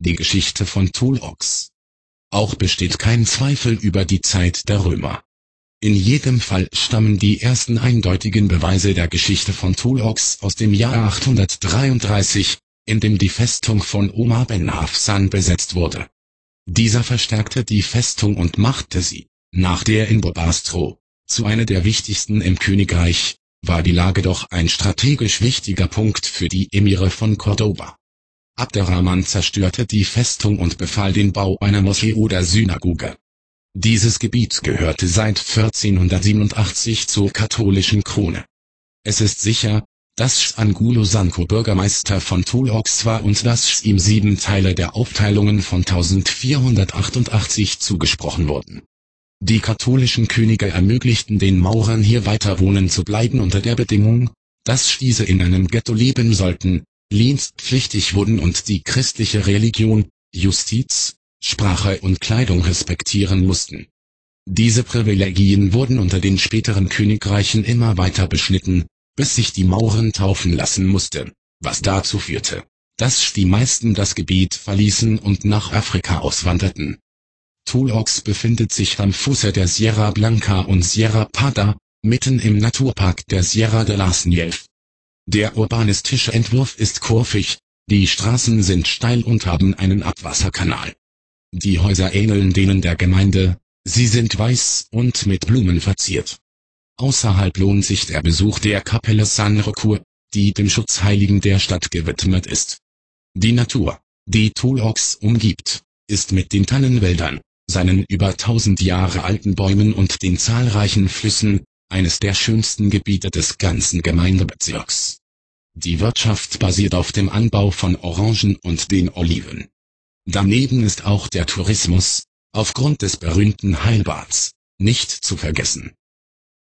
Die Geschichte von Tulox. Auch besteht kein Zweifel über die Zeit der Römer. In jedem Fall stammen die ersten eindeutigen Beweise der Geschichte von Tulox aus dem Jahr 833, in dem die Festung von Omar ben Hafsan besetzt wurde. Dieser verstärkte die Festung und machte sie, nach der in Bobastro, zu einer der wichtigsten im Königreich, war die Lage doch ein strategisch wichtiger Punkt für die Emire von Cordoba. Abderrahman zerstörte die Festung und befahl den Bau einer Moschee oder Synagoge. Dieses Gebiet gehörte seit 1487 zur katholischen Krone. Es ist sicher, dass Angulo Sanko Bürgermeister von Tulox war und dass ihm 7 Teile der Aufteilungen von 1488 zugesprochen wurden. Die katholischen Könige ermöglichten den Maurern hier weiter wohnen zu bleiben unter der Bedingung, dass diese in einem Ghetto leben sollten, dienstpflichtig wurden und die christliche Religion, Justiz, Sprache und Kleidung respektieren mussten. Diese Privilegien wurden unter den späteren Königreichen immer weiter beschnitten, bis sich die Mauren taufen lassen mussten, was dazu führte, dass die meisten das Gebiet verließen und nach Afrika auswanderten. Tulox befindet sich am Fuße der Sierra Blanca und Sierra Parda, mitten im Naturpark der Sierra de las Nieves. Der urbanistische Entwurf ist kurvig, die Straßen sind steil und haben einen Abwasserkanal. Die Häuser ähneln denen der Gemeinde, sie sind weiß und mit Blumen verziert. Außerhalb lohnt sich der Besuch der Kapelle San Roque, die dem Schutzheiligen der Stadt gewidmet ist. Die Natur, die Tulox umgibt, ist mit den Tannenwäldern, seinen über 1000 Jahre alten Bäumen und den zahlreichen Flüssen, eines der schönsten Gebiete des ganzen Gemeindebezirks. Die Wirtschaft basiert auf dem Anbau von Orangen und den Oliven. Daneben ist auch der Tourismus, aufgrund des berühmten Heilbads, nicht zu vergessen.